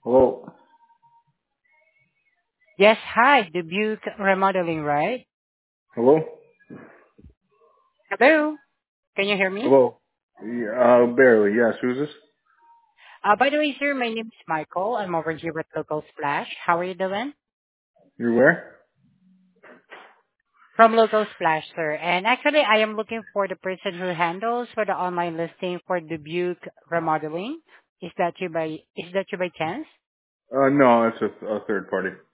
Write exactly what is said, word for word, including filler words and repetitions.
Hello. Yes, hi, Dubuque Remodeling, right? Hello. Hello, can you hear me? Hello. Yeah, uh, barely. Yes. Who's this? Uh, by the way, sir, my name is Michael. I'm over here at Local Splash. How are you doing? You're where? From Local Splash, sir. And actually, I am looking for the person who handles for the online listing for Dubuque Remodeling. Is that you by Is that you by chance? Uh, no, it's a, a third party.